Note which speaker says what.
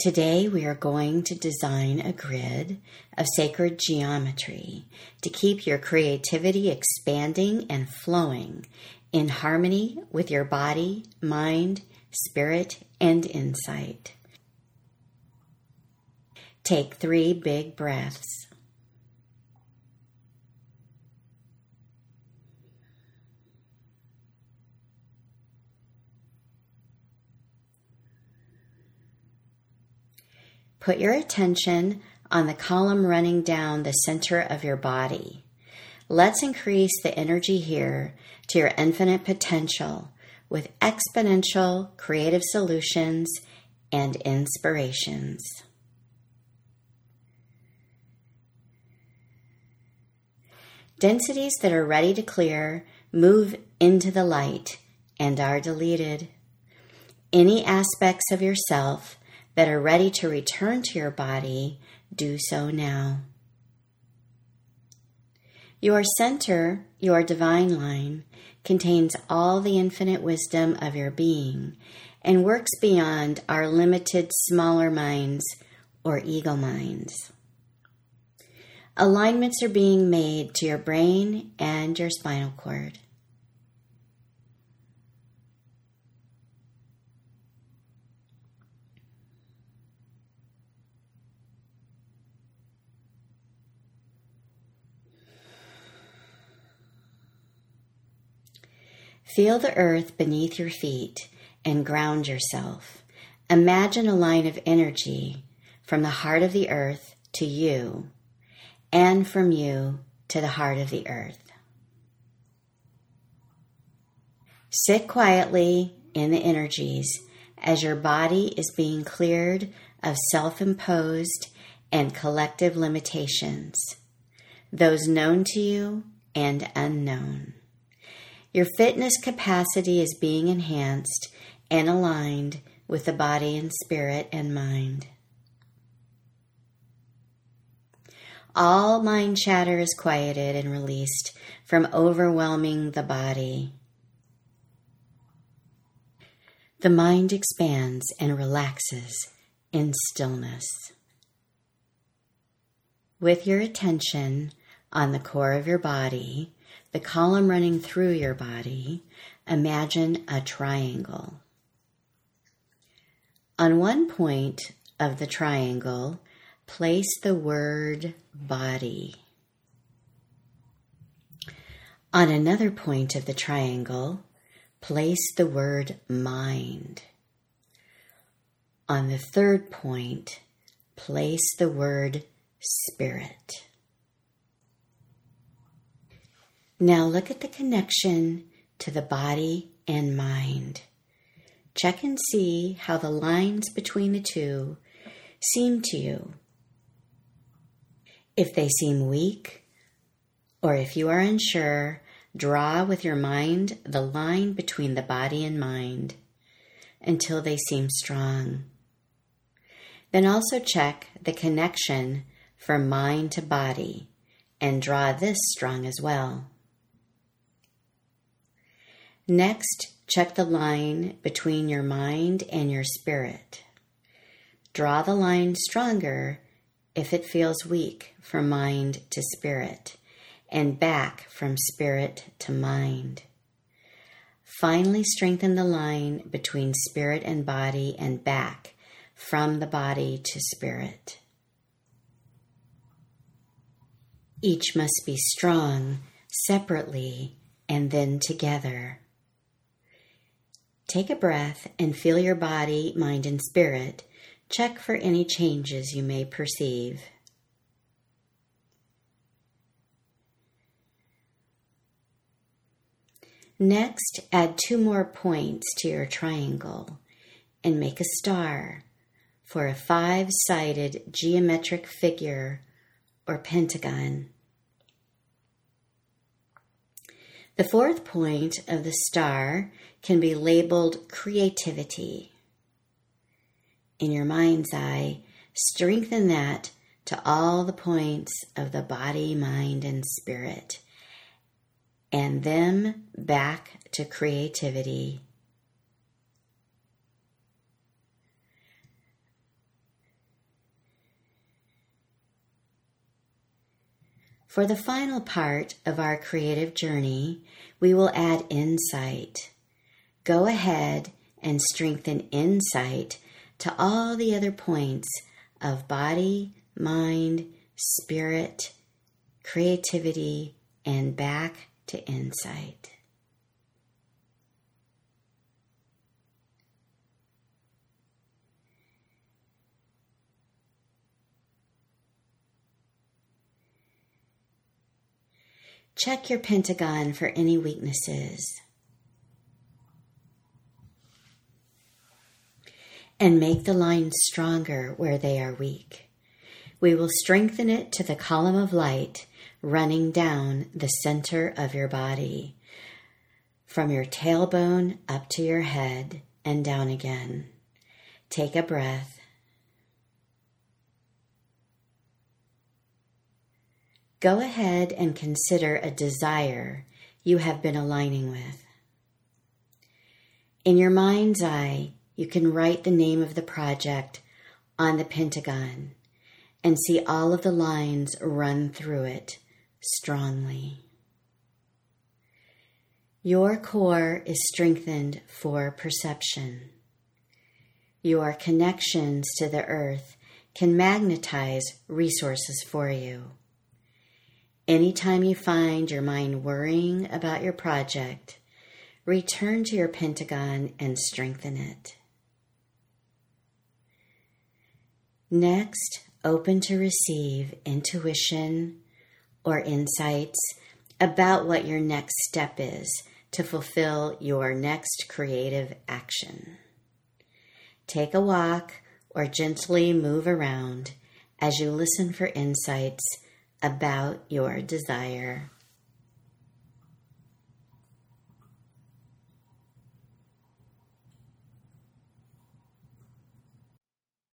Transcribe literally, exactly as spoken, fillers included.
Speaker 1: Today we are going to design a grid of sacred geometry to keep your creativity expanding and flowing in harmony with your body, mind, spirit, and insight. Take three big breaths. Put your attention on the column running down the center of your body. Let's increase the energy here to your infinite potential with exponential creative solutions and inspirations. Densities that are ready to clear move into the light and are deleted. Any aspects of yourself that are ready to return to your body, do so now. Your center, your divine line, contains all the infinite wisdom of your being and works beyond our limited smaller minds or ego minds. Alignments are being made to your brain and your spinal cord. Feel the earth beneath your feet and ground yourself. Imagine a line of energy from the heart of the earth to you and from you to the heart of the earth. Sit quietly in the energies as your body is being cleared of self-imposed and collective limitations, those known to you and unknown. Your fitness capacity is being enhanced and aligned with the body and spirit and mind. All mind chatter is quieted and released from overwhelming the body. The mind expands and relaxes in stillness. With your attention on the core of your body, the column running through your body, imagine a triangle. On one point of the triangle, place the word body. On another point of the triangle, place the word mind. On the third point, place the word spirit. Now look at the connection to the body and mind. Check and see how the lines between the two seem to you. If they seem weak, or if you are unsure, draw with your mind the line between the body and mind until they seem strong. Then also check the connection from mind to body and draw this strong as well. Next, check the line between your mind and your spirit. Draw the line stronger if it feels weak from mind to spirit, and back from spirit to mind. Finally, strengthen the line between spirit and body and back from the body to spirit. Each must be strong separately and then together. Take a breath and feel your body, mind, and spirit. Check for any changes you may perceive. Next, add two more points to your triangle and make a star for a five-sided geometric figure or pentagon. The fourth point of the star can be labeled creativity. In your mind's eye, strengthen that to all the points of the body, mind, and spirit, and them back to creativity. For the final part of our creative journey, we will add insight. Go ahead and strengthen insight to all the other points of body, mind, spirit, creativity, and back to insight. Check your pentagon for any weaknesses. And make the lines stronger where they are weak. We will strengthen it to the column of light running down the center of your body, from your tailbone up to your head and down again. Take a breath. Go ahead and consider a desire you have been aligning with. In your mind's eye, you can write the name of the project on the pentagon and see all of the lines run through it strongly. Your core is strengthened for perception. Your connections to the earth can magnetize resources for you. Anytime you find your mind worrying about your project, return to your pentagon and strengthen it. Next, open to receive intuition or insights about what your next step is to fulfill your next creative action. Take a walk or gently move around as you listen for insights about your desire.